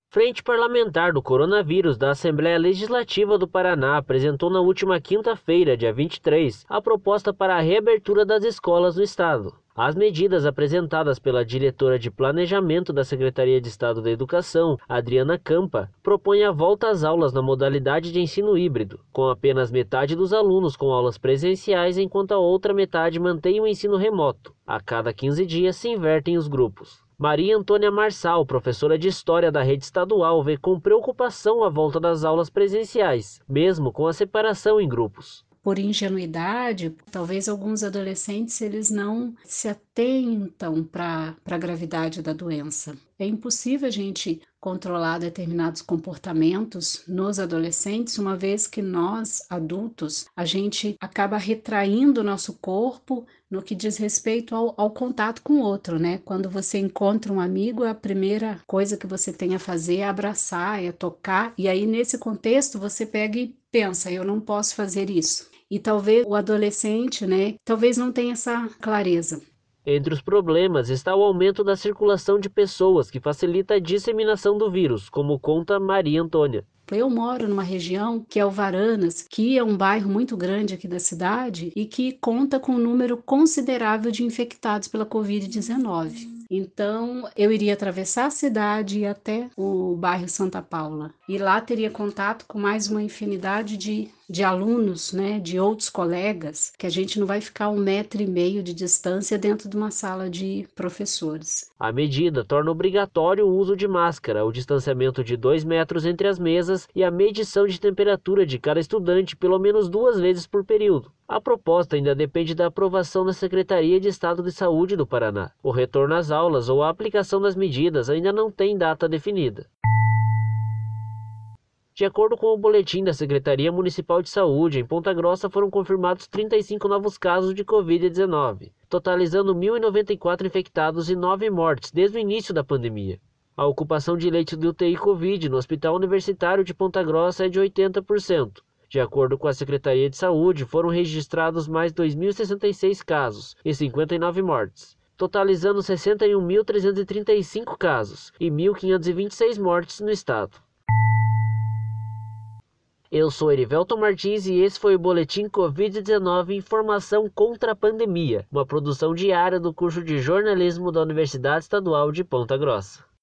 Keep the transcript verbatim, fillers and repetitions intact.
Frente Parlamentar do Coronavírus da Assembleia Legislativa do Paraná apresentou na última quinta-feira, dia vinte e três, a proposta para a reabertura das escolas no estado. As medidas apresentadas pela diretora de Planejamento da Secretaria de Estado da Educação, Adriana Campa, propõem a volta às aulas na modalidade de ensino híbrido, com apenas metade dos alunos com aulas presenciais, enquanto a outra metade mantém o ensino remoto. A cada quinze dias se invertem os grupos. Maria Antônia Marçal, professora de História da rede estadual, vê com preocupação a volta das aulas presenciais, mesmo com a separação em grupos. Por ingenuidade, talvez alguns adolescentes eles não se atentam para a gravidade da doença. É impossível a gente controlar determinados comportamentos nos adolescentes, uma vez que nós, adultos, a gente acaba retraindo o nosso corpo no que diz respeito ao, ao contato com o outro, né? Quando você encontra um amigo, a primeira coisa que você tem a fazer é abraçar, é tocar, e aí nesse contexto você pega e pensa, eu não posso fazer isso. E talvez o adolescente, né, talvez não tenha essa clareza. Entre os problemas está o aumento da circulação de pessoas, que facilita a disseminação do vírus, como conta Maria Antônia. Eu moro numa região que é o Varanas, que é um bairro muito grande aqui da cidade e que conta com um número considerável de infectados pela covid dezenove. Então, eu iria atravessar a cidade e ir até o bairro Santa Paula. E lá teria contato com mais uma infinidade de, de alunos, né, de outros colegas, que a gente não vai ficar um metro e meio de distância dentro de uma sala de professores. A medida torna obrigatório o uso de máscara, o distanciamento de dois metros entre as mesas e a medição de temperatura de cada estudante pelo menos duas vezes por período. A proposta ainda depende da aprovação da Secretaria de Estado de Saúde do Paraná. O retorno às aulas ou a aplicação das medidas ainda não tem data definida. De acordo com o boletim da Secretaria Municipal de Saúde, em Ponta Grossa foram confirmados trinta e cinco novos casos de covid dezenove, totalizando mil e noventa e quatro infectados e nove mortes desde o início da pandemia. A ocupação de leitos de U T I Covid no Hospital Universitário de Ponta Grossa é de oitenta por cento. De acordo com a Secretaria de Saúde, foram registrados mais dois mil e sessenta e seis casos e cinquenta e nove mortes, totalizando sessenta e um mil trezentos e trinta e cinco casos e mil quinhentos e vinte e seis mortes no estado. Eu sou Erivelton Martins e esse foi o Boletim covid dezenove Informação contra a Pandemia, uma produção diária do curso de jornalismo da Universidade Estadual de Ponta Grossa.